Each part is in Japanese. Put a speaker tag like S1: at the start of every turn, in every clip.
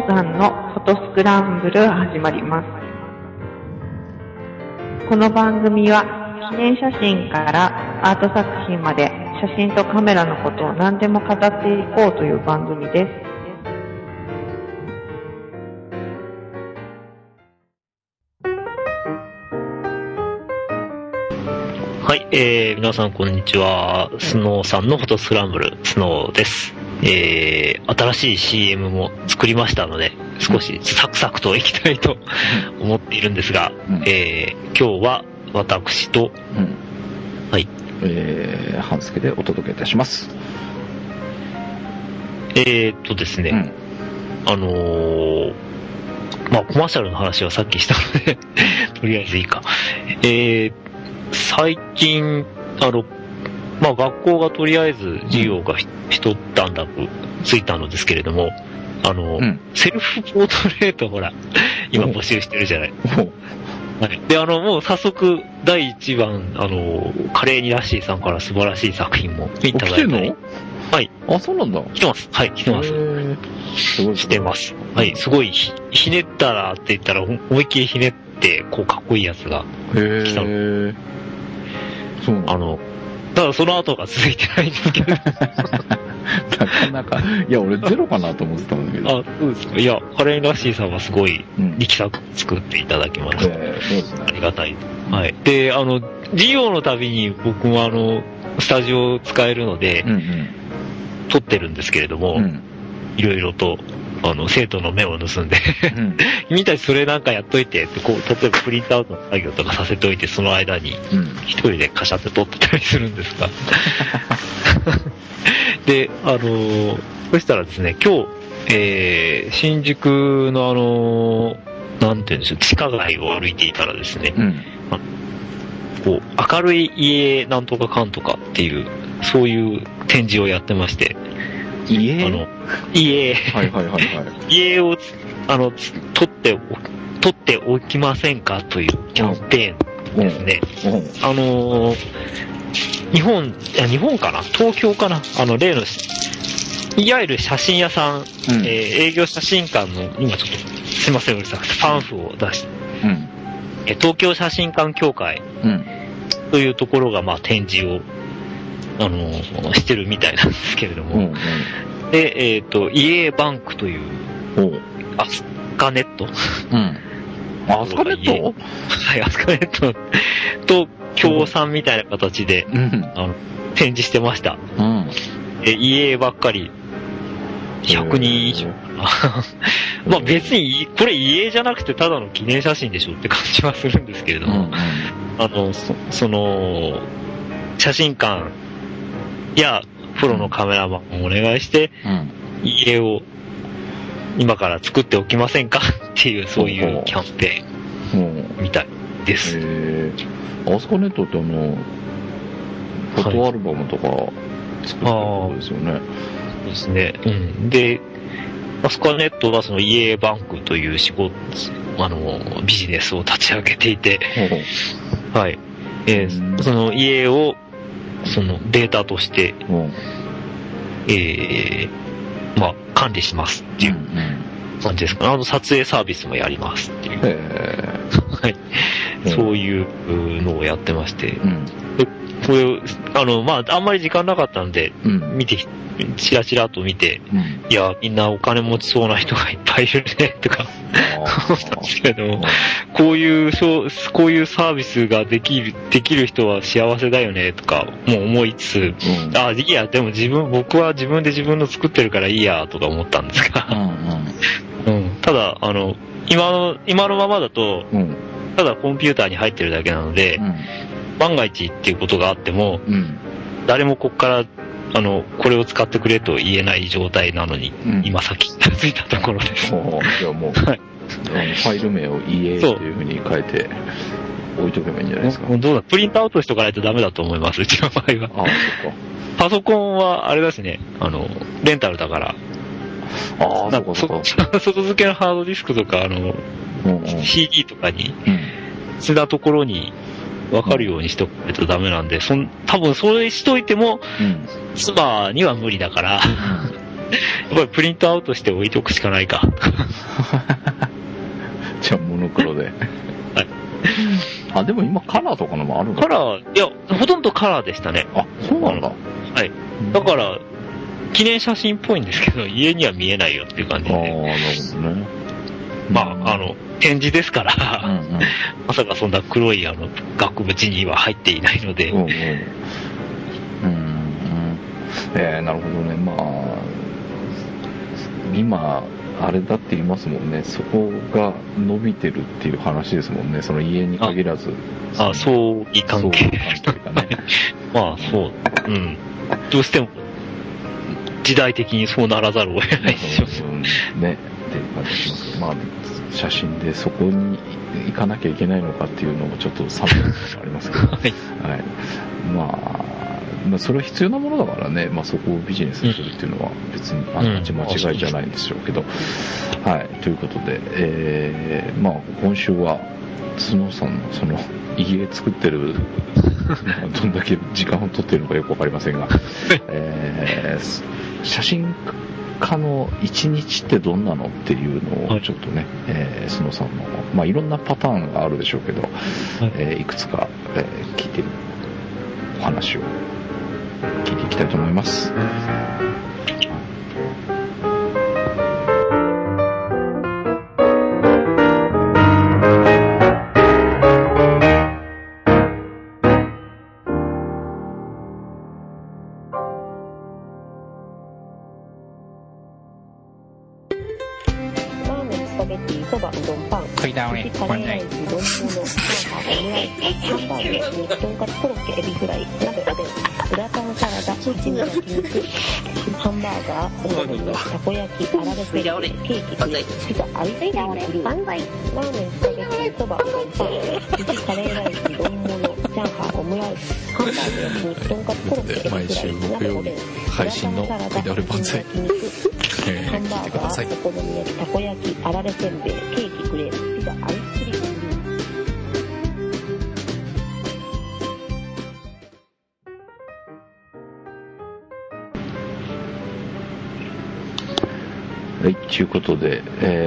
S1: さんのフォトスクランブル始まります。この番組は記念写真からアート作品まで写真とカメラのことを何でも語っていこうという番組です。
S2: はい、皆さんこんにちは。スノーさんのフォトスクランブル、スノーです。新しい CM も作りましたので、少しサクサクといきたいと思っているんですが、今日は私と、はい。
S3: 半助でお届けいたします。
S2: ですね、コマーシャルの話はさっきしたので、とりあえずいいか。最近、学校がとりあえず授業が一段落ついたのですけれども、セルフポートレートほら、今募集してるじゃない。はい、で、もう早速、第1番、カレーニラッシーさんから素晴らしい作品もいただいたり。
S3: 来てんの？
S2: はい。
S3: あ、そうなんだ。
S2: 来てます。はい、来てます。
S3: すごい。
S2: してます。はい、すごいひねったらって言ったら、思いっきりひねって、こう、かっこいいやつが来たの。
S3: そう。
S2: ただその後が続いてないんですけど。なか
S3: なか、いや、俺ゼロかなと思ってたんだけど。
S2: あ、そうですか。いや、カレーラッシーさんはすごい力作作っていただきました。
S3: そうですね。
S2: ありがたい。はい。で、授業のたびに僕もスタジオを使えるので、撮ってるんですけれども、いろいろと、生徒の目を盗んで、君たちそれなんかやっといてって、こう、例えばプリントアウトの作業とかさせておいて、その間に、一人でカシャって撮ってたりするんですが。で、そしたらですね、今日、新宿のなんていうんでしょう、地下街を歩いていたらですね、こう、明るい家なんとかかんとかっていう、そういう展示をやってまして、家
S3: はいはいはいはい。
S2: 家を、撮っておきませんかというキャンペーンですね。日本かな東京かな例の、いわゆる写真屋さん、営業写真館の、今ちょっと、すいません、うるさくて、パンフを出して、東京写真館協会というところが、展示を、してるみたいなんですけれども、で、EA バンクという、アスカネット
S3: アスカネット
S2: はい、アスカネットと協賛みたいな形で、展示してました。EA ばっかり、100人以上かな。別に、これEA じゃなくてただの記念写真でしょって感じはするんですけれども、写真館やプロのカメラマンをお願いして、家を今から作っておきませんかっていう、そういうキャンペーンみたいです。
S3: アスカネットってフォトアルバムとか作ってることですよね。
S2: そうですね。で、アスカネットはその EA バンクという仕事、ビジネスを立ち上げていて、はい。その家を、そのデータとして、管理しますっていう感じですかね。撮影サービスもやりますっていう。はい。そういうのをやってまして。でこれ、あんまり時間なかったんで、チラチラと見て、いや、みんなお金持ちそうな人がいっぱいいるね、とか、思ったんですけども、こういうサービスができる人は幸せだよね、とか、もう思いつつ、いいや、でも僕は自分で自分の作ってるからいいや、とか思ったんですが、ただ、今のままだと、ただコンピューターに入ってるだけなので、万が一っていうことがあっても、誰もこっから、これを使ってくれと言えない状態なのに、今さっき気づいたところです。
S3: じゃあもう、ファイル名を EA っていう風に変えて置いとけばいいんじゃないですか。
S2: どうだ、プリントアウトしとかないとダメだと思います、うちの場合は。
S3: そっか。
S2: パソコンは、あれですね、レンタルだから。外付けのハードディスクとか、CD とかに、捨てたところに、わかるようにしておかないとダメなんで、多分それしといても、妻には無理だから、 ぱりプリントアウトして置いておくしかないか。
S3: じゃあモノクロで。はい。あ、でも今カラーとかのもあるの？
S2: カラー、いや、ほとんどカラーでしたね。
S3: あ、そうなんだ。
S2: はい。だから、記念写真っぽいんですけど、家には見えないよっていう感じで。
S3: ああ、なるほどね。
S2: まあ、展示ですから、
S3: うんうん、
S2: まさかそんな黒い額縁には入っていないので。
S3: うんうんなるほどね。まあ、今、あれだって言いますもんね。そこが伸びてるっていう話ですもんね。その家に限らず。
S2: 葬儀関係。
S3: 葬儀関係かね。
S2: まあ、そう。うん。どうしても、時代的にそうならざるを得ないでしょう。
S3: ね。っていう感じしますけど、まあ、写真でそこに行かなきゃいけないのかっていうのもちょっと寒いのがありますけど。はい。はい。まあ、それは必要なものだからね、まあ、そこをビジネスにするっていうのは別に間違いじゃないんでしょうけど、はい、ということで、まあ、今週は角さんのその家作ってるどんだけ時間を取ってるのかよくわかりませんが、写真家の一日ってどんなのっていうのをちょっとね、角さんの、まあ、いろんなパターンがあるでしょうけど、いくつか、聞いてるお話を聞いていきたいと思います。
S4: 食い倒れ、これね。とんかつコロッケエビフライ鍋おでんグラタンサラダチヂミ焼肉ハンバーガーお好みたこ焼きあられせんべいケーキピザアイスクリーム万歳ラーメンスパゲッティそばうどんパン寿司カレーライス丼物チャーハンオムライスハンバーグ焼肉とんかつコロッケエビフライ
S3: 毎週木曜日配信の食い倒れ万歳
S4: ハンバーガーお好み焼きたこ焼きあられせんべいケーキクレープピザアイスクリーム
S3: はい、ということで、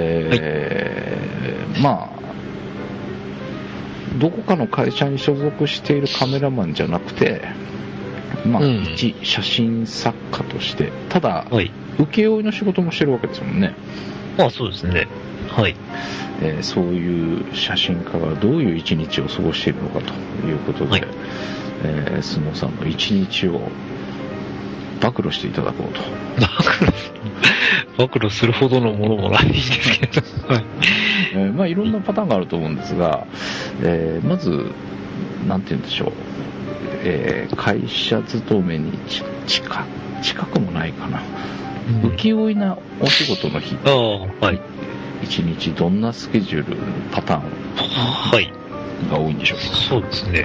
S3: まあ、どこかの会社に所属しているカメラマンじゃなくて、まあ、一写真作家として、ただ、請負の仕事もしてるわけですもんね。
S2: まあ、そうですね。はい。
S3: そういう写真家がどういう一日を過ごしているのかということで、スノーさんの一日を暴露していただこうと。
S2: 暴露するほどのものもないんですけど。
S3: まあいろんなパターンがあると思うんですが、まず、なんて言うんでしょう。会社勤めに近くもないかな。請負なお仕事の日。一日どんなスケジュール、パターンが多いんでしょうか。
S2: そうですね。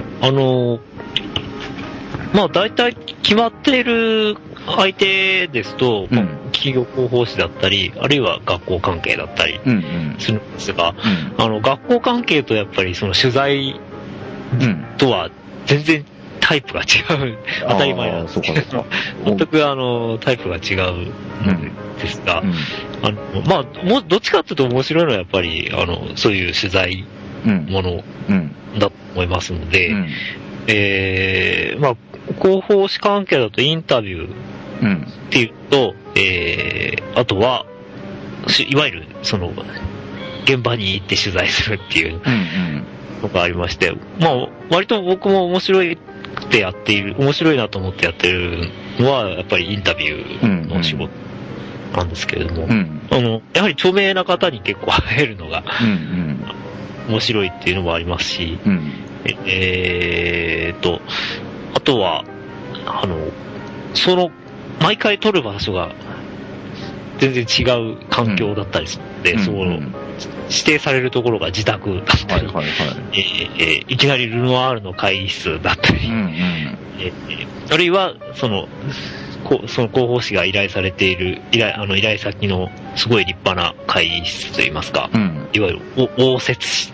S2: まあ大体決まっている相手ですと、企業広報誌だったり、あるいは学校関係だったりするんですが、学校関係とやっぱりその取材とは全然タイプが違う、当たり前なんですけど、全くタイプが違うんですが、まあ、どっちかっていうと面白いのはやっぱり、そういう取材ものだと思いますので、まあ、広報誌関係だとインタビューっていうと、あとは、いわゆる、その、現場に行って取材するっていうのがありまして、まあ、割と僕も面白いなと思ってやってるのは、やっぱりインタビューの仕事なんですけれども、やはり著名な方に結構会えるのが、面白いっていうのもありますし、あとは、毎回撮る場所が全然違う環境だったりするので、指定されるところが自宅だったり、いきなりルノアールの会議室だったり、あるいは、その広報誌が依頼されている、依頼先のすごい立派な会議室といいますか、いわゆる応接室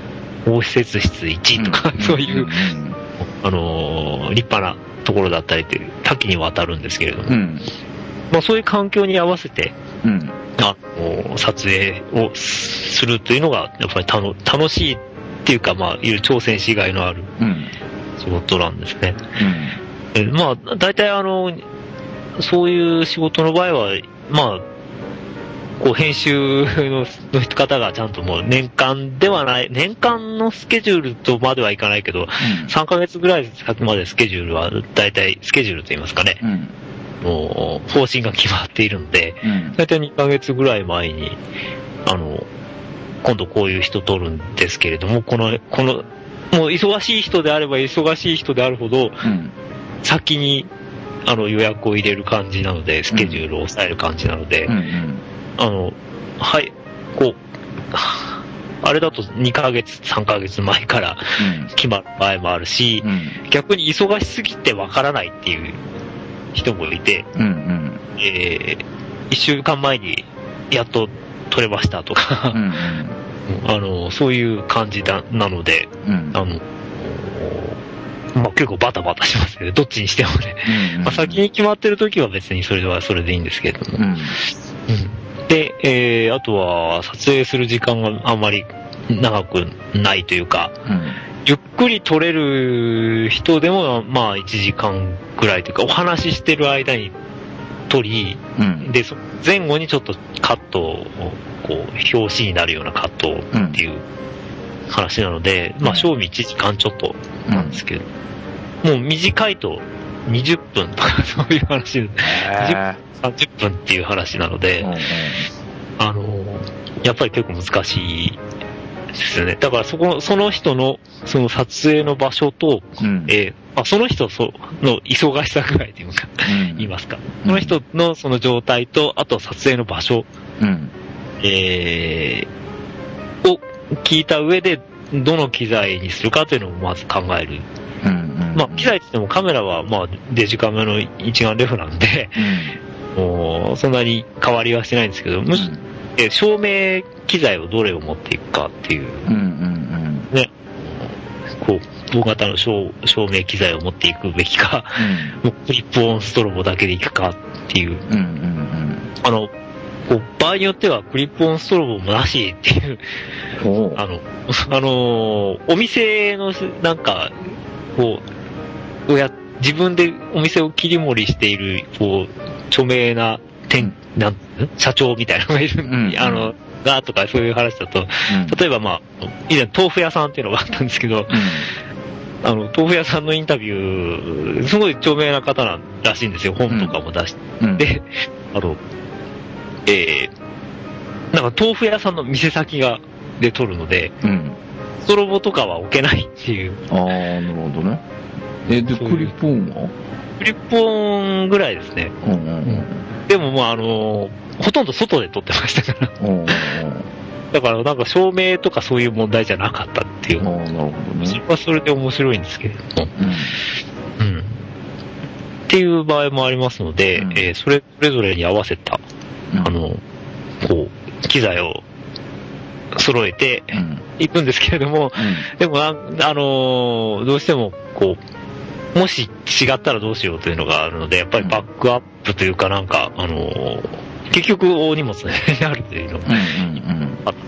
S2: 1とか、そういう、立派なところだったりって多岐にわたるんですけれども、 まあそういう環境に合わせて、撮影をするというのが、やっぱり楽しいっていうか、まあ、いる挑戦しがいのある仕事なんですね。まあ、大体そういう仕事の場合は、まあ、こう編集の方がちゃんともう年間のスケジュールとまではいかないけど、3ヶ月ぐらい先までスケジュールは大体スケジュールと言いますかね、もう方針が決まっているので、大体2ヶ月ぐらい前に今度こういう人撮るんですけれども、このもう忙しい人であれば忙しい人であるほど、先に予約を入れる感じなので、スケジュールを抑える感じなので、はい、こう、あれだと2ヶ月、3ヶ月前から決まる場合もあるし、逆に忙しすぎてわからないっていう人もいて、1週間前にやっと撮れましたとか、そういう感じなので、まあ、結構バタバタしますけど、どっちにしてもね。まあ、先に決まってる時は別にそれはそれでいいんですけれども。で、あとは撮影する時間があんまり長くないというか、ゆっくり撮れる人でも、まあ1時間くらいというか、お話ししてる間に撮り、で、前後にちょっとカットを、こう、表紙になるようなカットっていう話なので、まあ賞味1時間ちょっとなんですけど、もう短いと20分とかそういう話で、30分っていう話なので、やっぱり結構難しいですよね。だからその人のその撮影の場所と、その人の忙しさぐらいというか、言いますか。その人のその状態と、あと撮影の場所、を聞いた上で、どの機材にするかというのをまず考える。まあ、機材って言ってもカメラは、まあ、デジカメの一眼レフなんで、もうそんなに変わりはしてないんですけど、照明機材をどれを持っていくかっていう、ね、こう、大型の照明機材を持っていくべきか、もうクリップオンストロボだけでいくかっていう、こう場合によってはクリップオンストロボもなしっていう、お店のなんか、こう、自分でお店を切り盛りしている、こう、著名な社長みたいなのがいる、とかそういう話だと、例えばまあ、以前豆腐屋さんっていうのがあったんですけど、豆腐屋さんのインタビュー、すごい著名な方らしいんですよ。本とかも出して。で、なんか豆腐屋さんの店先で撮るので、ストロボとかは置けないっていう。
S3: なるほどね。で、クリップオンは？
S2: クリップオンぐらいですね。でもまあほとんど外で撮ってましたから。だからなんか照明とかそういう問題じゃなかったっていう。
S3: なるほどね。
S2: それはそれで面白いんですけれども。っていう場合もありますので、それぞれに合わせた、こう、機材を揃えていくんですけれども、でもどうしても、こう、もし違ったらどうしようというのがあるので、やっぱりバックアップというかなんか、結局大荷物になるというのがあって、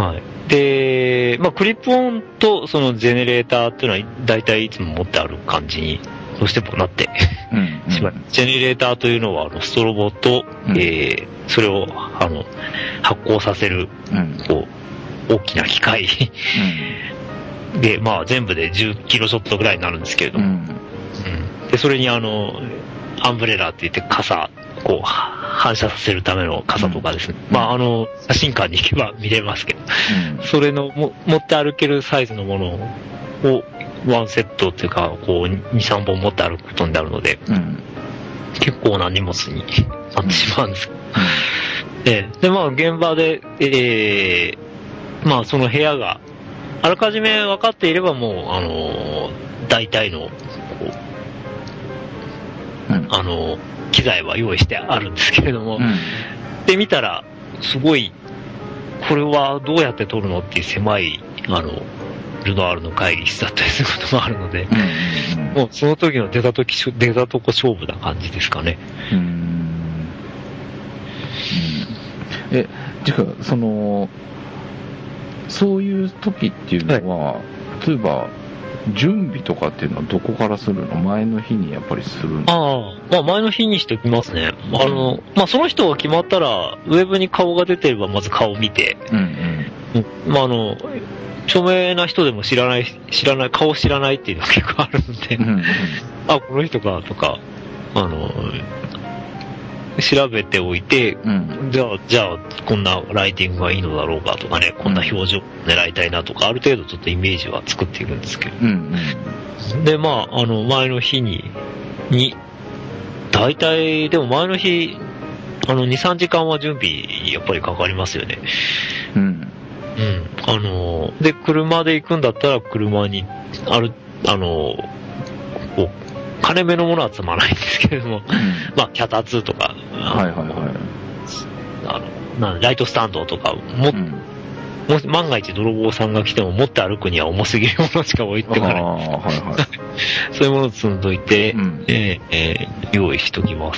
S2: はい。で、まあ、クリップオンとそのジェネレーターっていうのは大体いつも持ってある感じに、どうしてもなってしまう。ジェネレーターというのは、ストロボと、それを、発光させる、こう、大きな機械で、まあ、全部で10キロショットぐらいになるんですけれども、で、それにアンブレラって言って傘、こう、反射させるための傘とかですね。まあ、写真館に行けば見れますけど、それの持って歩けるサイズのものを、ワンセットっていうか、こう、2、3本持って歩くことになるので、結構な荷物になってしまうんです。で、まあ、現場で、まあ、その部屋が、あらかじめ分かっていればもう、大体の、こう、機材は用意してあるんですけれども、で、見たら、すごい、これはどうやって撮るのっていう狭い、 ルノアールの会議室だったりすることもあるので、もうその時の出たとこ勝負な感じですかね。
S3: てか、そういう時っていうのは、例えば、準備とかっていうのはどこからするの？前の日にやっぱりするの？
S2: 前の日にしておきますね。その人が決まったら、ウェブに顔が出てればまず顔を見て、著名な人でも顔知らないっていうのが結構あるので、この人かとか、調べておいて、じゃあ、こんなライティングがいいのだろうかとかね、こんな表情を狙いたいなとか、ある程度ちょっとイメージは作っているんですけど。で、前の日に、大体、でも前の日、2、3時間は準備、やっぱりかかりますよね。で、車で行くんだったら、車に、金目のものは積まないんですけれども、脚立とか、ライトスタンドとか、もし万が一泥棒さんが来ても持って歩くには重すぎるものしか置いてかない。そういうものを積んどいて、用意しときます。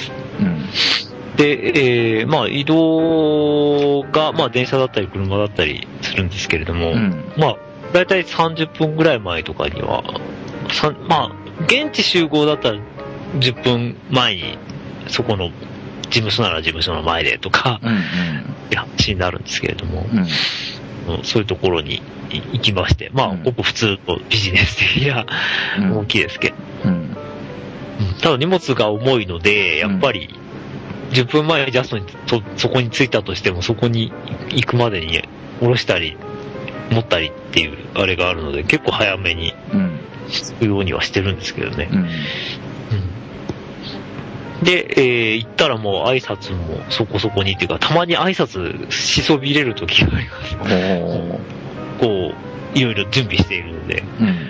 S2: で、移動が、電車だったり車だったりするんですけれども、だいたい30分ぐらい前とかには、現地集合だったら10分前にそこの事務所なら事務所の前でとか、話になるんですけれども、そういうところに行きまして、ごく普通のビジネス的な動きですけど、ただ荷物が重いので、やっぱり10分前にジャストにそこに着いたとしても、そこに行くまでに下ろしたり持ったりっていうあれがあるので、結構早めに行くようにはしてるんですけどね。で、行ったらもう挨拶もそこそこにっていうか、たまに挨拶しそびれる時があります。いろいろ準備しているので、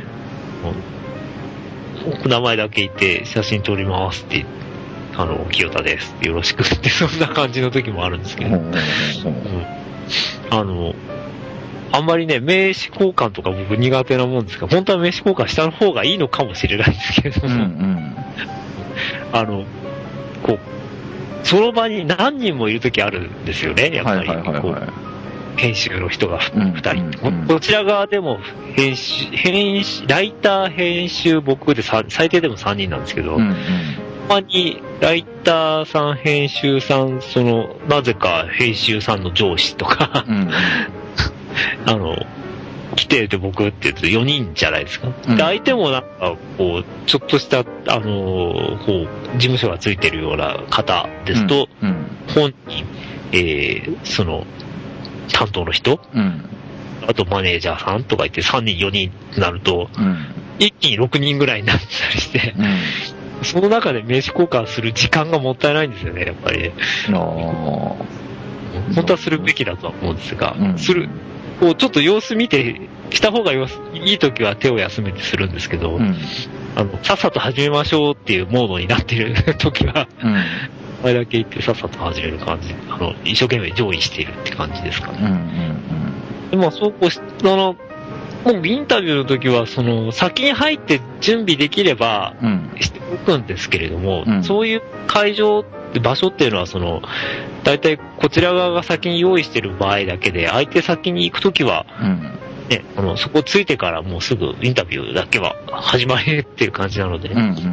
S2: 名前だけ言って写真撮りますって清田ですよろしくってそんな感じの時もあるんですけど、あんまりね、名刺交換とか僕苦手なもんですが、本当は名刺交換した方がいいのかもしれないんですけれども、その場に何人もいる時あるんですよね、やっぱり。編集の人が2人。どちら側でもライター、編集、僕で最低でも3人なんですけど、他にライターさん、編集さん、なぜか編集さんの上司とか、来てて僕って言うと4人じゃないですか。で、相手もなんか、ちょっとした、事務所がついてるような方ですと、本人、担当の人、あとマネージャーさんとか言って3人、4人ってなると、一気に6人ぐらいになったりして、その中で名刺交換する時間がもったいないんですよね、やっぱり。本当はするべきだとは思うんですが、ちょっと様子見て、した方がいい時は手を休めてするんですけど、さっさと始めましょうっていうモードになっている時は、あれだけ言ってさっさと始める感じ、一生懸命上位しているって感じですかね。でももうインタビューの時は、先に入って準備できれば、しておくんですけれども、そういう会場、場所っていうのは、大体こちら側が先に用意してる場合だけで、相手先に行く時は、ね、そこついてからもうすぐインタビューだけは始まるっていう感じなので、もう、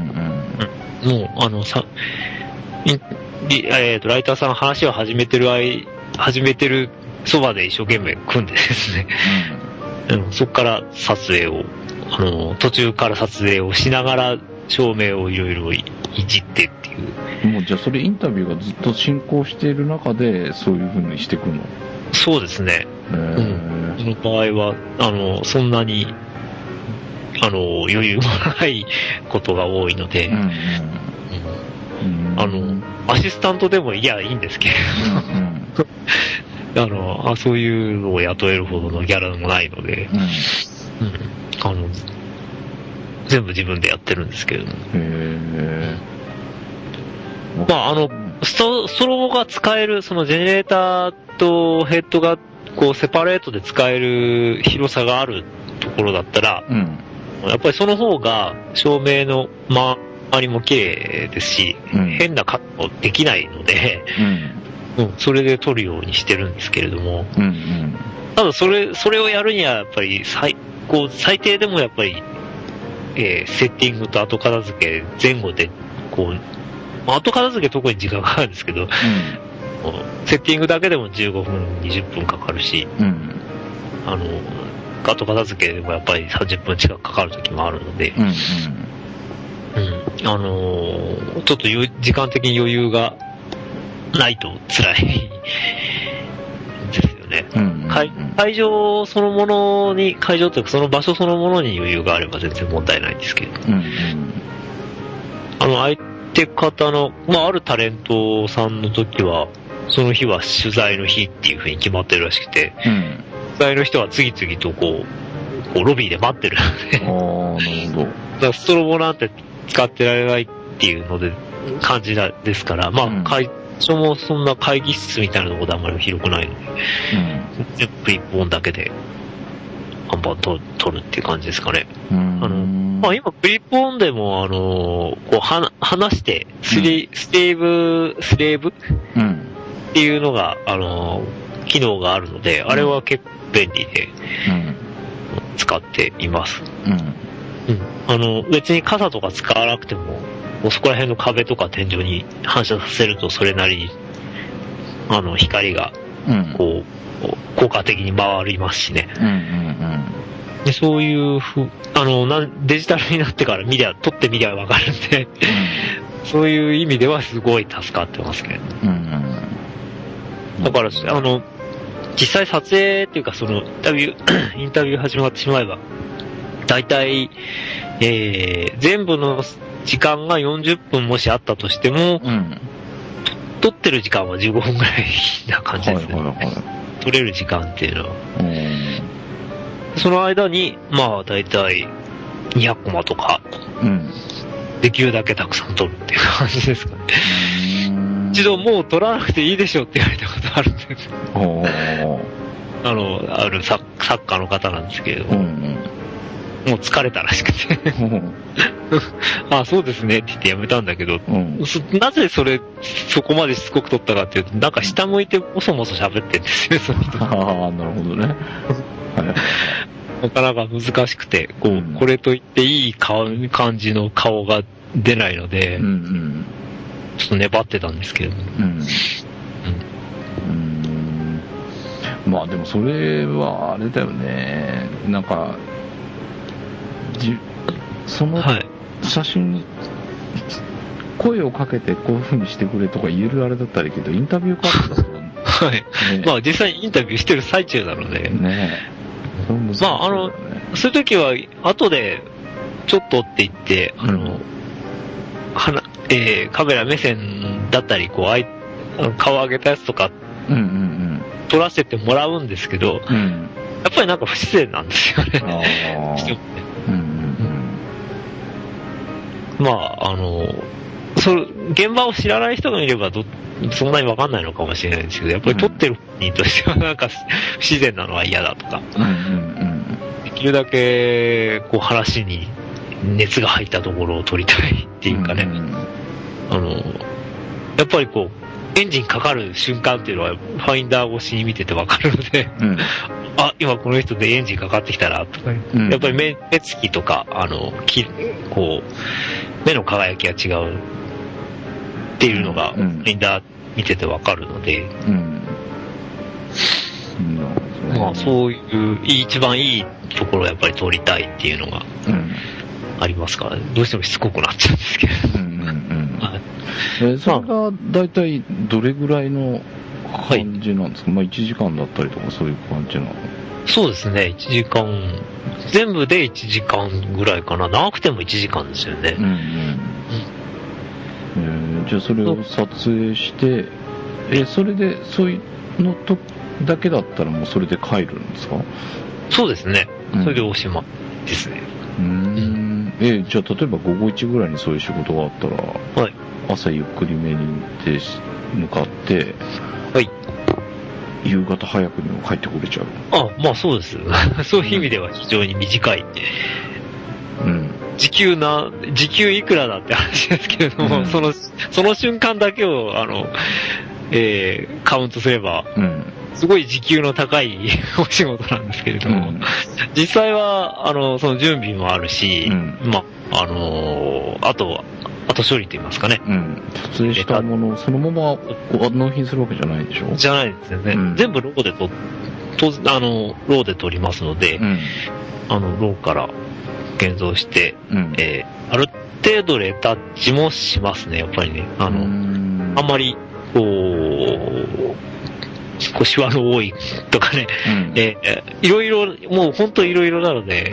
S2: ライターさん話を始めてるそばで一生懸命組んでですね、そこから撮影を、途中から撮影をしながら照明をいろいろいじってっていう。
S3: もうじゃあそれインタビューがずっと進行している中でそういう風にしていくの？
S2: そうですね。その場合は、そんなに、余裕もないことが多いので、アシスタントでもいやいいんですけれど、そういうのを雇えるほどのギャラもないので、全部自分でやってるんですけれども。ストロボが使える、そのジェネレーターとヘッドがセパレートで使える広さがあるところだったら、やっぱりその方が照明の周りも綺麗ですし、変なカットできないので、それで撮るようにしてるんですけれども、ただそれをやるにはやっぱり最低でもやっぱり、セッティングと後片付け前後で後片付け特に時間かかるんですけど、セッティングだけでも15分20分かかるし、後片付けでもやっぱり30分近くかかる時もあるので、ちょっと時間的に余裕がないと辛いですよね。会場そのものに、会場というかその場所そのものに余裕があれば全然問題ないんですけど、相手方の、あるタレントさんの時は、その日は取材の日っていう風に決まってるらしくて、取材の人は次々とロビーで待ってるので、なるほど。だからストロボなんて使ってられないっていうので、感じですから、会場もそんな会議室みたいなところであんまり広くないので、全部一本だけで、バンバン撮るっていう感じですかね。今、クリップオンでも、離して、スレーブっていうのが、機能があるので、あれは結構便利で、使っています。別に傘とか使わなくても、そこら辺の壁とか天井に反射させるとそれなりに、光が、効果的に回りますしね。でそういうデジタルになってから撮ってみりゃわかるんで、そういう意味ではすごい助かってますけど。だから、実際撮影っていうか、インタビュー始まってしまえば、だいたい、全部の時間が40分もしあったとしても、撮ってる時間は15分ぐらいな感じですね。撮れる時間っていうのは。その間に、だいたい200コマとか、できるだけたくさん撮るっていう感じですかね。一度もう撮らなくていいでしょって言われたことあるんですよ。ある作家の方なんですけれども、もう疲れたらしくてそうですねって言ってやめたんだけど、なぜそこまでしつこく撮ったかっていうと、なんか下向いてもそもそ喋ってるんですよ、その人。なるほどね。なかなか難しくて、これといっていい感じの顔が出ないので、ちょっと粘ってたんですけれども。
S3: でもそれはあれだよね。なんか、その写真に声をかけてこういう風にしてくれとか言えるあれだったらいいけど、インタビューカードだと
S2: 実際にインタビューしてる最中なので、そういう時は後でちょっとって言って、カメラ目線だったり顔上げたやつとか撮らせてもらうんですけど、やっぱりなんか不自然なんですよね。現場を知らない人がいればそんなにわかんないのかもしれないんですけど、やっぱり撮ってる人としてはなんか不自然なのは嫌だとか、できるだけ話に熱が入ったところを撮りたいっていうかね、やっぱりエンジンかかる瞬間っていうのはファインダー越しに見ててわかるので、今この人でエンジンかかってきたなとか、やっぱり目つきとか目の輝きが違うっていうのがファインダー見ててわかるので、そういう一番いいところをやっぱり撮りたいっていうのがありますから、どうしてもしつこくなっちゃうんですけど。
S3: それが大体どれぐらいの感じなんですか？1時間だったりとかそういう感じなの？
S2: そうですね、1時間、全部で1時間ぐらいかな。長くても1時間ですよね。
S3: じゃあそれを撮影して、それでそういうのとだけだったらもうそれで帰るんですか？
S2: そうですね。それでおしまいですね。
S3: じゃあ例えば午後1ぐらいにそういう仕事があったら、朝ゆっくりめに向かって、 夕方早くにも帰ってこれちゃう。
S2: まあそうです。そういう意味では非常に短い。
S3: うん。
S2: 時給いくらだって話ですけれども、その瞬間だけを、カウントすれば、すごい時給の高いお仕事なんですけれども、実際は、その準備もあるし、まあ、あと処理と言いますかね。
S3: 撮影したものをそのまま納品するわけじゃないでしょ？
S2: じゃないですよね。全部ローで撮りますので、ローから現像して、ある程度レタッチもしますね、やっぱりね。あんまり、少しは多いとかね、いろいろ、もう本当いろいろなので、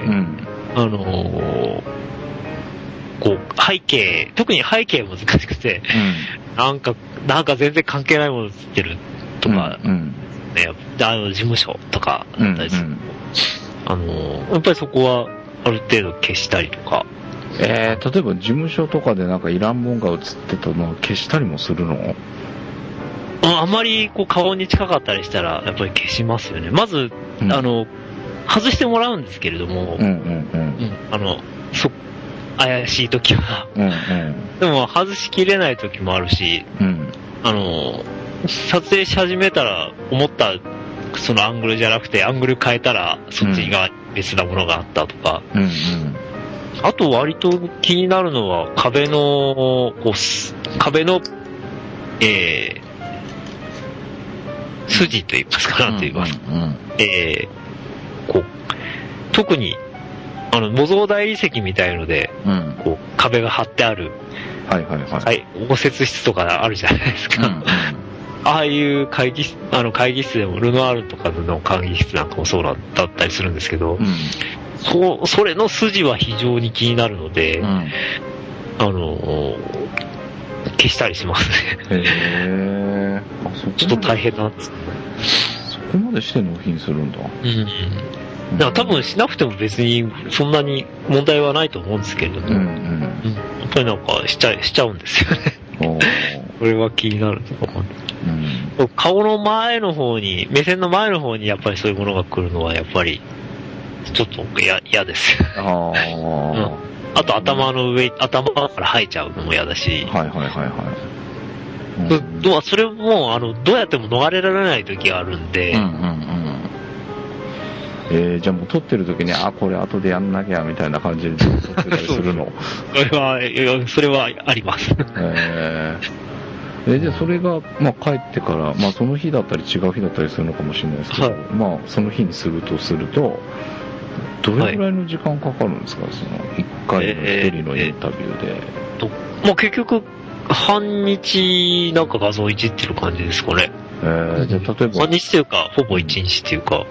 S2: 背景、特に背景難しくて、なんか全然関係ないもの映ってるとか、ね、事務所とかだったりする。やっぱりそこはある程度消したりとか。
S3: 例えば事務所とかでなんかいらんもんが映ってたのを消したりもするの？
S2: あまり顔に近かったりしたらやっぱり消しますよね。まず、外してもらうんですけれども、怪しい時は、でも外しきれない時もあるし、撮影し始めたら思ったそのアングルじゃなくてアングル変えたらそっち側に別なものがあったとか、あと割と気になるのは壁の筋と言いますか、なんて言いますか、特に模造代理石みたいので、壁が張ってある、応接室とかあるじゃないですか。ああいう会議室でも、ルノアールとかの会議室なんかもそうだったりするんですけど、それの筋は非常に気になるので、消したりしますね。ちょっと大変なんですね。
S3: そこまでして納品するんだ。
S2: だから多分しなくても別にそんなに問題はないと思うんですけれども、やっぱりなんかしちゃうんですよね。これは気になるところ。顔の前の方に、目線の前の方にやっぱりそういうものが来るのはやっぱりちょっと嫌です。あと頭から生えちゃうのも嫌だし。それもどうやっても逃れられない時があるんで。
S3: じゃあもう撮ってる時にこれ後でやんなきゃみたいな感じで撮ってたりするの？
S2: それはあります。
S3: じゃあそれが、帰ってから、その日だったり違う日だったりするのかもしれないですけど、その日にすると、どれぐらいの時間かかるんですか、その1回の1人のインタビューで。
S2: 結局、半日なんか画像いじってる感じですかね。
S3: じゃあ例えば。
S2: 半日というか、ほぼ1日というか。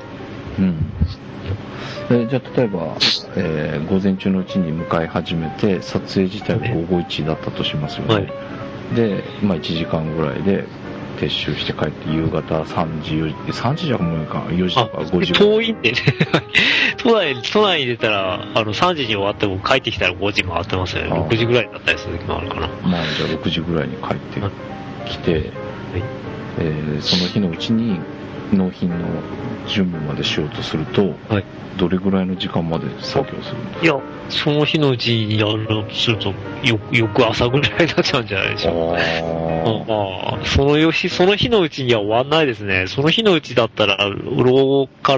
S3: じゃあ例えば、午前中のうちに向かい始めて、撮影自体が午後1だったとしますよね。で、1時間ぐらいで撤収して帰って夕方3時、4時、3時じゃもうか、4時とか5時。
S2: 遠いんでね。都内に出たら、3時に終わっても帰ってきたら5時回ってますよね。6時ぐらいだったりする時もあるかな。
S3: じゃあ6時ぐらいに帰ってきて、その日のうちに納品の準備までしようとすると、どれぐらいの時間まで作業するんですか？いや、
S2: その日のうちにやろうとすると、翌朝ぐらいになっちゃうんじゃないでしょうか。その日のうちには終わんないですね。その日のうちだったら、ローから、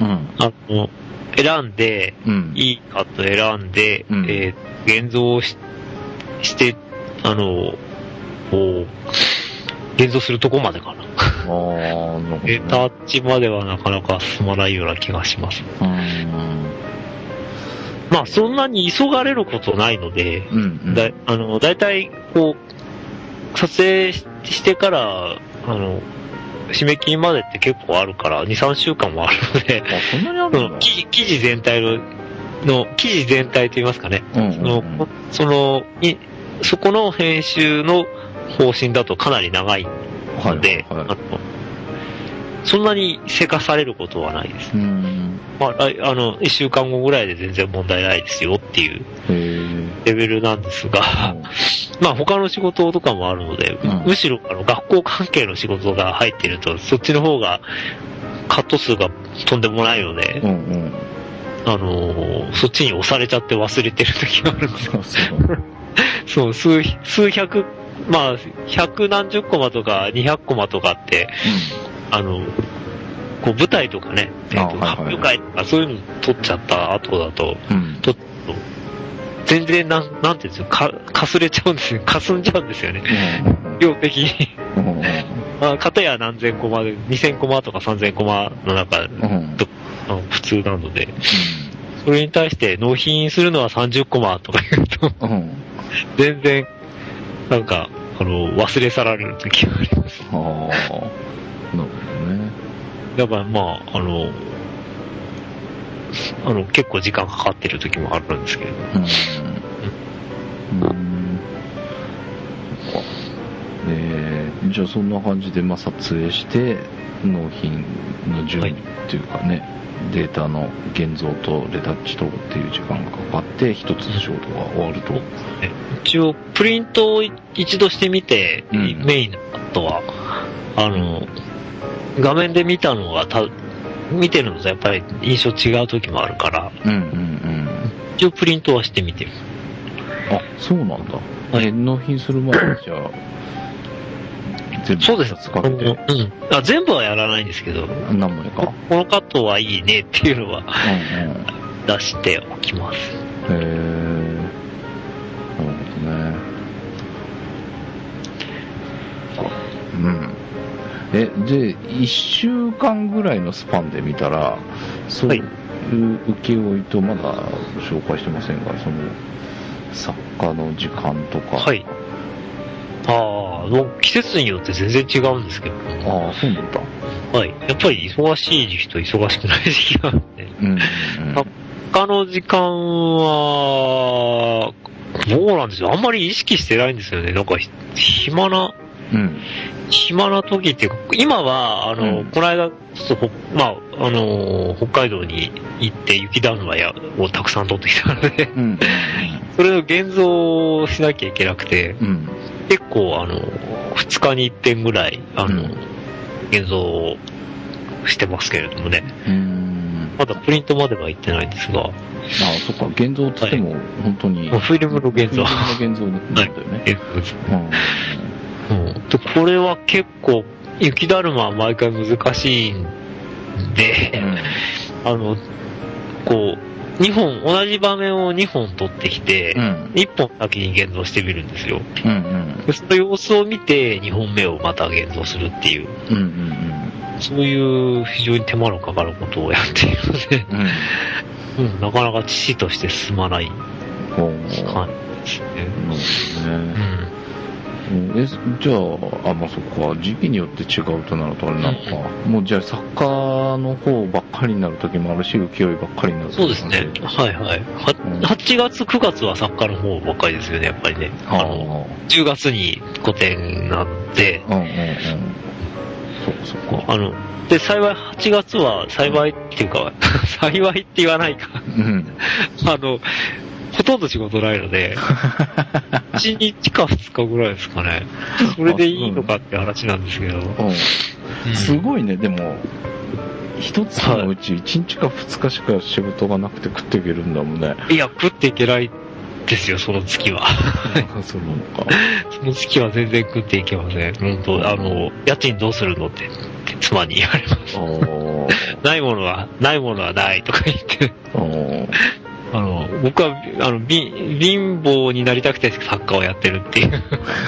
S2: 選んで、いいカット選んで、現像して、現像するとこまでかな。レタッチまではなかなか進まないような気がします。そんなに急がれることないので、だいたい撮影してから、締め切りまでって結構あるから、2、3週間もあるので、
S3: そんなにあるんだ。
S2: 記事全体と言いますかね。そこの編集の方針だとかなり長いので、そんなにせかされることはないです。1週間後ぐらいで全然問題ないですよっていうレベルなんですが、 まあ他の仕事とかもあるので、むしろ学校関係の仕事が入ってると、そっちの方がカット数がとんでもないので、そっちに押されちゃって忘れてる時があるんですよ。そう、数百、まあ、百何十コマとか200コマとかって、こう舞台とかね、発表会とかそういうの撮っちゃった後だと、全然なんていうんですよ、かすれちゃうんですよ、かすんじゃうんですよね。量的に。まあ、片や何千コマで、2000コマとか3000コマの中、普通なので、それに対して納品するのは30コマとか言うと、全然、なんか、忘れ去られる時があります。
S3: なるほどね。
S2: だからまあ、結構時間かかってる時もあるんですけれど。
S3: じゃあそんな感じで、まあ、撮影して、納品の準備っていうかね、データの現像とレタッチとっていう時間がかかって、一つ仕事が終わると。
S2: 一応、プリントを一度してみて、メインの後は、画面で見たのが見てるのとやっぱり印象違う時もあるから、一応プリントはしてみてる。
S3: あ、そうなんだ。納品する前にじゃあ、全部
S2: そうです。
S3: 使って。
S2: 全部はやらないんですけど、
S3: 何枚か。
S2: このカットはいいねっていうのは、出しておきます。
S3: なるほどね。で、1週間ぐらいのスパンで見たら、そういう請負とまだ紹介してませんが、その、作家の時間とか。
S2: はい。季節によって全然違うんですけど。
S3: そうなんだ。
S2: はい。やっぱり忙しい時期と忙しくない時期があって。作家の時間は、どうなんですよ。あんまり意識してないんですよね。なんか、暇な時っていうか、今は、この間、ちょっと北海道に行って雪だるまをたくさん撮ってきたので、それの現像をしなきゃいけなくて、結構、2日に1点ぐらい、現像をしてますけれどもね。まだプリントまでは行ってないんですが。
S3: そっか、現像って言っても、本当に。
S2: フィルムの現像。
S3: フィルムの現像なんだよね。
S2: で、これは結構、雪だるまは毎回難しいんで、こう、同じ場面を2本撮ってきて、1本先に現像してみるんですよ。でその様子を見て、2本目をまた現像するっていう、そういう非常に手間のかかることをやっているので、なかなか父として進まない感じですね。
S3: じゃあ、まあそっか、時期によって違うとなるとあれなのか。もうじゃあ作家の方ばっかりになる時もあるし、請負ばっかりになる時もあるし。
S2: そうですね。はいはい。8月、9月は作家の方ばっかりですよね、やっぱりね。10月に個展なんで。
S3: そっか。
S2: で、幸い8月は、幸いっていうか、幸いって言わないか。ほとんど仕事ないので、1日か2日ぐらいですかね。それでいいのかって話なんですけど。
S3: すごいね、でも、一つのうち1日か2日しか仕事がなくて食っていけるんだもんね。
S2: いや、食っていけないですよ、その月は。
S3: そうなのか。
S2: その月は全然食っていけません。本当家賃どうするのって妻に言われます。ないものはないとか言って。僕は、貧乏になりたくて作家をやってるっていう。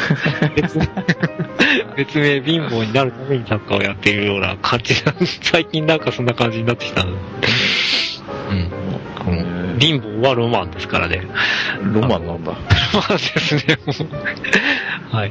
S2: 別名、貧乏になるために作家をやっているような感じ最近なんかそんな感じになってきたので。貧乏はロマンですからね。
S3: ロマンなんだ。
S2: ロマンですね、もう。はい。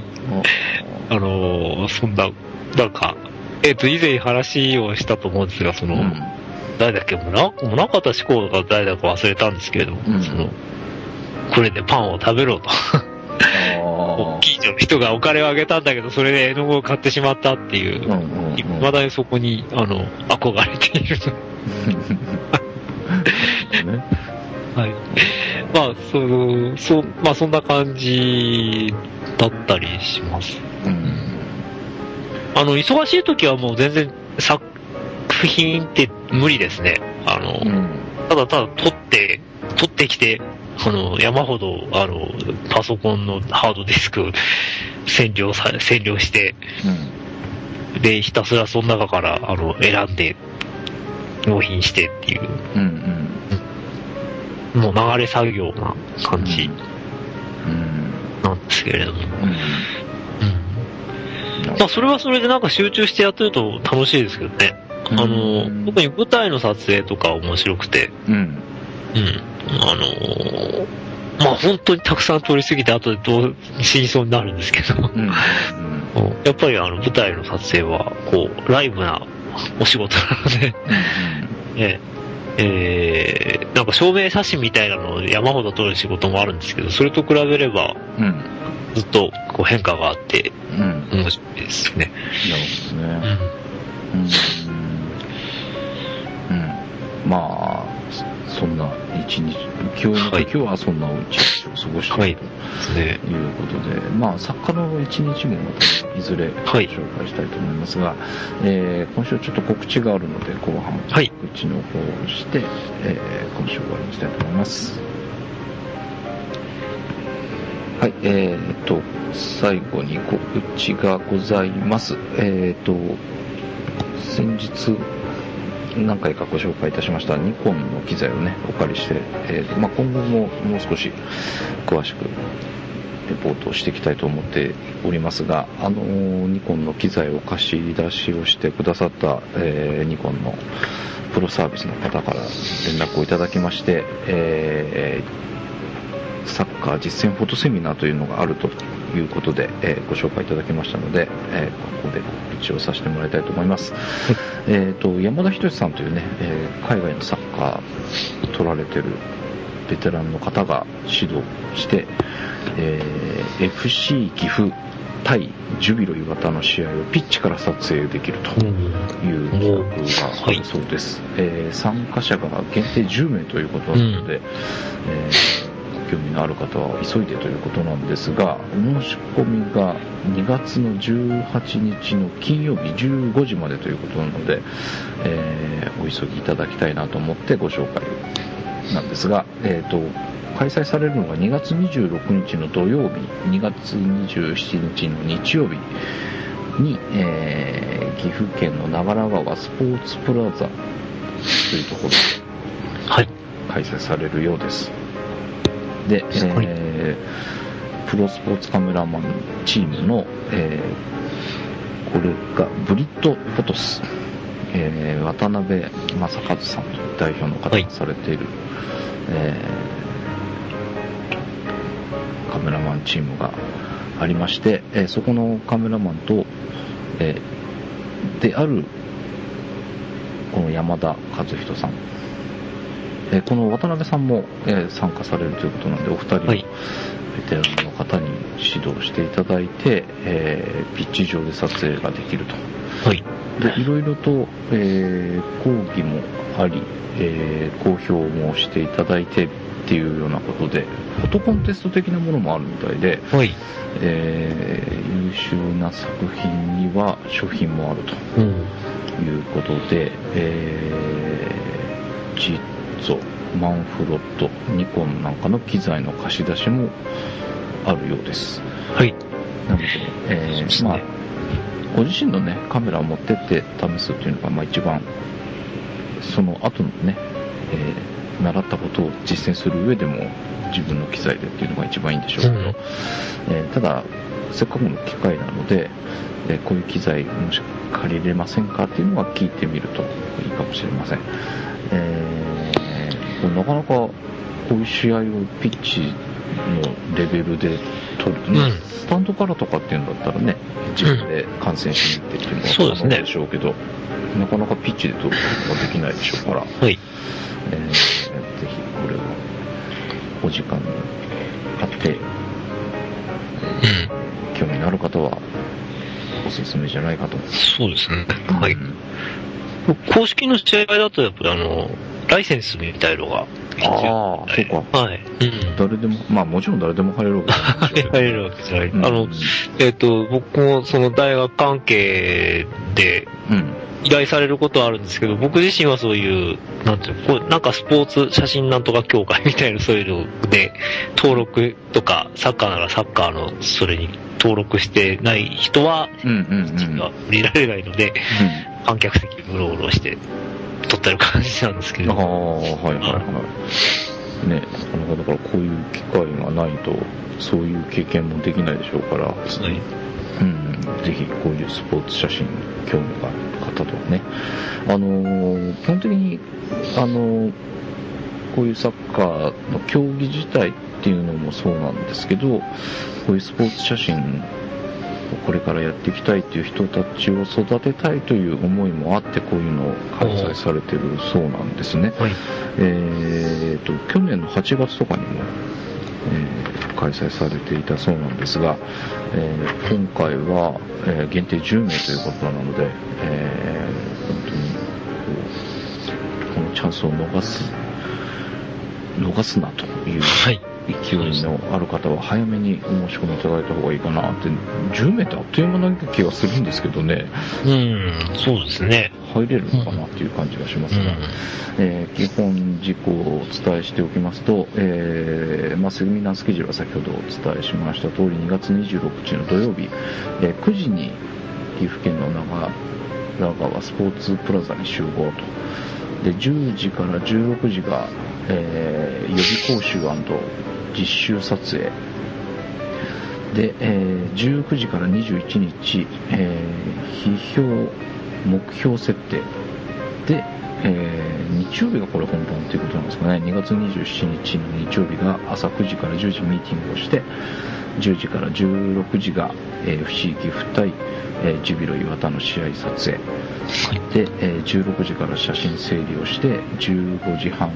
S2: そんな、なんか、以前話をしたと思うんですが、誰だっけ、宗像志功が誰だか忘れたんですけれども、これでパンを食べろと。大きい人がお金をあげたんだけど、それで絵の具を買ってしまったっていう、まだにそこに、憧れている。はい。 まあ、そんな感じだったりします。忙しい時はもう全然作品って無理ですね。ただ撮ってきて、山ほど、パソコンのハードディスク占領して、で、ひたすらその中から、選んで、納品してっていう、もう流れ作業な感じ、なんですけれども。まあ、それはそれでなんか集中してやってると楽しいですけどね。特に舞台の撮影とか面白くて、まあ本当にたくさん撮りすぎて後で死にそうになるんですけど、やっぱり舞台の撮影は、こう、ライブなお仕事なので、なんか証明写真みたいなのを山ほど撮る仕事もあるんですけど、それと比べれば、ずっとこう変化があって、面白いですね。
S3: なるほどね。まあ、そんな一日、今日の時はそんな一日を過ごしたということで、まあ、作家の一日もまたいずれ紹介したいと思いますが、今週ちょっと告知があるので、後半告知の方をして、今週終わりにしたいと思います。はい、最後に告知がございます。先日、何回かご紹介いたしましたニコンの機材をね、お借りして、今後ももう少し詳しくレポートをしていきたいと思っておりますが、ニコンの機材を貸し出しをしてくださった、ニコンのプロサービスの方から連絡をいただきまして、サッカー実践フォトセミナーというのがあるということで、ご紹介いただきましたので、ここで告知をさせてもらいたいと思います。山田仁さんというね、海外のサッカー取られてるベテランの方が指導して、FC 岐阜対ジュビロ磐田の試合をピッチから撮影できるという企画があるそうです。参加者が限定10名ということなので、興味のある方は急いでということなんですが、申し込みが2月の18日の金曜日15時までということなので、お急ぎいただきたいなと思ってご紹介なんですが、開催されるのが2月26日の土曜日、2月27日の日曜日に、岐阜県の長良川スポーツプラザというところで開催されるようです。で、プロスポーツカメラマンチームの、これがブリッドフォトス、渡辺正和さんという代表の方がされている、カメラマンチームがありまして、そこのカメラマンと、であるこの山田和人さん、この渡辺さんも、参加されるということなので、お二人のベテランの方に指導していただいて、ピッチ上で撮影ができると。で、いろいろと、講義もあり、講評もしていただいてっていうようなことで、フォトコンテスト的なものもあるみたいで、優秀な作品には賞品もあるということで、マンフロット、ニコンなんかの機材の貸し出しもあるようです。なので、まあ、ご自身のね、カメラを持ってって試すっていうのが、まあ一番、その後のね、習ったことを実践する上でも、自分の機材でっていうのが一番いいんでしょうけど、ただ、せっかくの機会なので、こういう機材もし借りれませんかっていうのは聞いてみるといいかもしれません。なかなかこういう試合をピッチのレベルで撮る、スタンドからとかっていうんだったらね、自分で観戦しに行ってっていうのは可能でしょうけど、なかなかピッチで撮ることができないでしょうから、ぜひこれをお時間にあって、興味のある方はおすすめじゃないかと思います。
S2: そうですね。公式の試合だとやっぱりライセンスみたいのが
S3: ああ、そうか。
S2: はい。
S3: 誰でも、まあもちろん誰でも入れるわけじゃない。
S2: 入れるわけじゃない。僕もその大学関係で、依頼されることはあるんですけど、僕自身はそういう、なんていうの、なんかスポーツ写真なんとか協会みたいなそういうので、登録とか、サッカーならサッカーのそれに登録してない人は、降りられないので、観客席うろうろして撮ってる感じなんですけど。
S3: ああ、はいはいはい。ね、だからこういう機会がないと、そういう経験もできないでしょうから、はい、ぜひこういうスポーツ写真興味がある方とはね、基本的にこういうサッカーの競技自体っていうのもそうなんですけど、こういうスポーツ写真をこれからやっていきたいっていう人たちを育てたいという思いもあって、こういうのを開催されてるそうなんですね。はい、去年の8月とかにも、開催されていたそうなんですが、今回は、限定10名ということなので、本当にこのチャンスを逃すなという勢いのある方は早めにお申し込みいただいた方がいいかなって。10名ってあっという間な気がするんですけどね。
S2: そうですね。
S3: 入れるのかなっていう感じがしますが、基本事項をお伝えしておきますと、セミナースケジュールは先ほどお伝えしました通り、2月26日の土曜日、9時に岐阜県の長川スポーツプラザに集合と。で、10時から16時が、予備講習&実習撮影で、19時から21日、批評目標設定で、日曜日がこれ本番ということなんですかね。2月27日の日曜日が朝9時から10時ミーティングをして、10時から16時が、FC 岐阜対、ジュビロ磐田の試合撮影で、16時から写真整理をして、17時半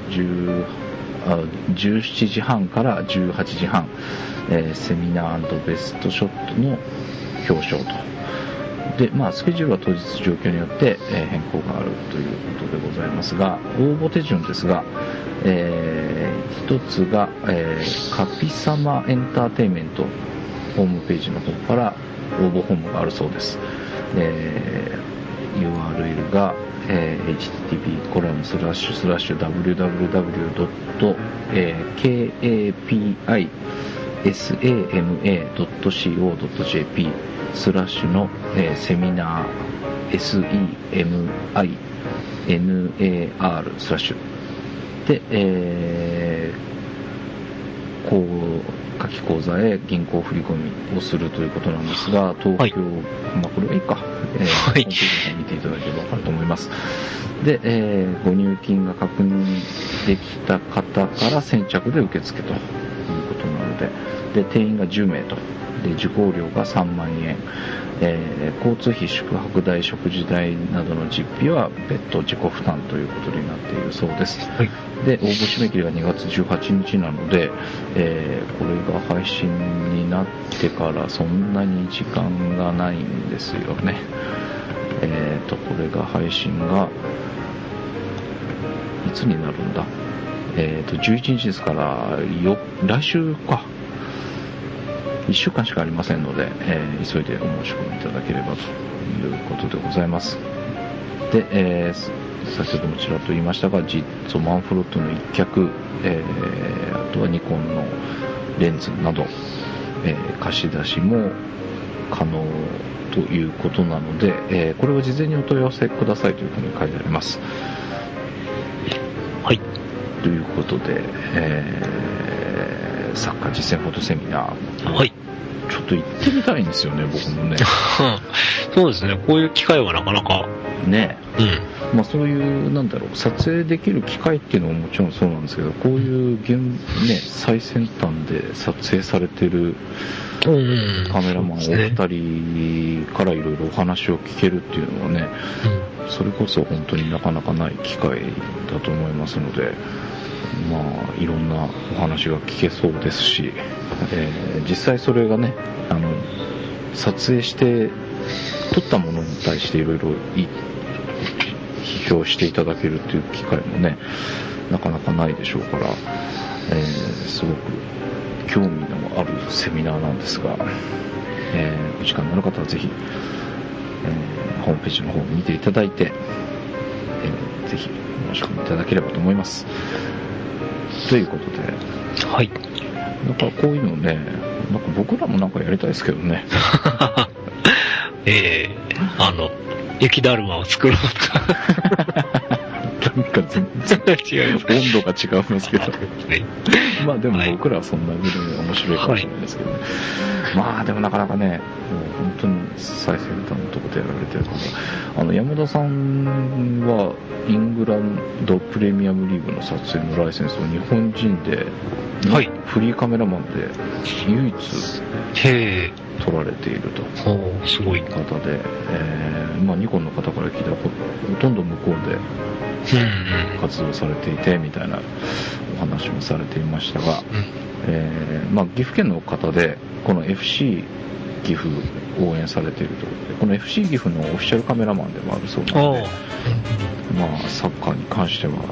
S3: から18時半、セミナー&ベストショットの表彰と。で、スケジュールは当日状況によって、変更があるということでございますが、応募手順ですが、一つが、カピサマエンターテイメントホームページの方から応募フォームがあるそうです。URL が、http://www.kapisa.co.jp の、セミナー SEMINAR スラッシュで、夏季講座へ銀行振り込みをするということなんですが、東京、これはいいか、ホームページを見ていただければ分かると思います。で、ご入金が確認できた方から先着で受付ということなので、定員が10名と。で、受講料が3万円、交通費、宿泊代、食事代などの実費は別途自己負担ということになっているそうです。はい、で、応募締め切りが2月18日なので、これが配信になってからそんなに時間がないんですよね。これが配信がいつになるんだ、11日ですから、来週か。1週間しかありませんので、急いでお申し込みいただければということでございます。で、先ほどもちらっと言いましたが、ジッツォマンフロットの一脚、あとはニコンのレンズなど、貸し出しも可能ということなので、これは事前にお問い合わせくださいというふうに書いてあります。はい。ということで、サッカー実践フォトセミナー。はい。ちょっと行ってみたいんですよね、僕もね。
S2: そうですね、こういう機会はなかなか。
S3: ね。そういう、撮影できる機会っていうのももちろんそうなんですけど、こういう最先端で撮影されてるカメラマンお二人からいろいろお話を聞けるっていうのはね、それこそ本当になかなかない機会だと思いますので、いろんなお話が聞けそうですし、実際それがね、撮影して撮ったものに対していろいろ批評していただけるっていう機会もね、 なかなかないでしょうから、すごく興味のあるセミナーなんですが、お時間のある方はぜひ、ホームページの方を見ていただいて、ぜひ申し込みいただければと思います。ということで、
S2: はい。
S3: だからこういうのね、なんか僕らもなんかやりたいですけどね。
S2: 雪だるまを作ろうとか。
S3: なんか全然違います。温度が違うんですけど。まあでも僕らはそんなぐらい面白いかもしれないですけどね。まあでもなかなかね、もう本当に最先端のとこでやられてるから、山田さんはイングランドプレミアムリーグの撮影のライセンスを日本人で、はい、フリーカメラマンで唯一取られていると。
S2: すごい
S3: 方で、まあニコンの方から聞いたらほとんど向こうで活動されていてみたいなお話もされていましたが、まあ岐阜県の方でこの FC 岐阜応援されているということで、この FC 岐阜のオフィシャルカメラマンでもあるそうなので、まあサッカーに関してはも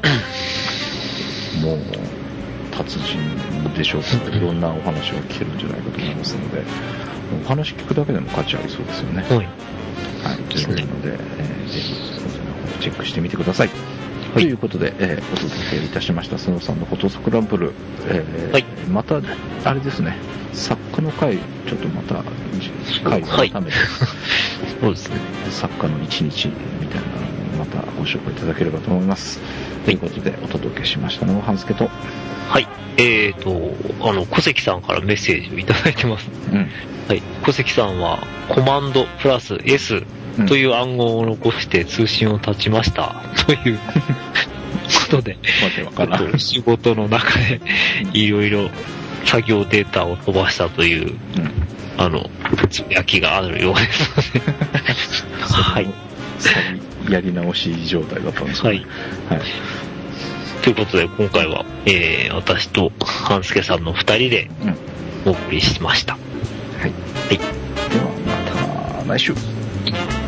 S3: う達人でしょうから、いろんなお話が聞けるんじゃないかと思いますので、お話聞くだけでも価値ありそうですよね。はい。というので、ぜひチェックしてみてください。ということで、お届けいたしましたスノーさんのフォトスクランブル、またあれですね、作家の回ちょっとまた回を改めて、
S2: そうですね、
S3: 作家の一日みたいなのをまたご紹介いただければと思います。ということでお届けしましたのは半助と、
S2: はい、小関さんからメッセージをいただいてます。はい、小関さんはコマンドプラス Sという暗号を残して通信を断ちましたということで、仕事の中でいろいろ作業データを飛ばしたという、つぶやきがあるようですので、はい。
S3: やり直し状態だったんですね。はい。
S2: ということで、今回は、私と半助さんの2人でお送りしました。
S3: はい。ではまた来週。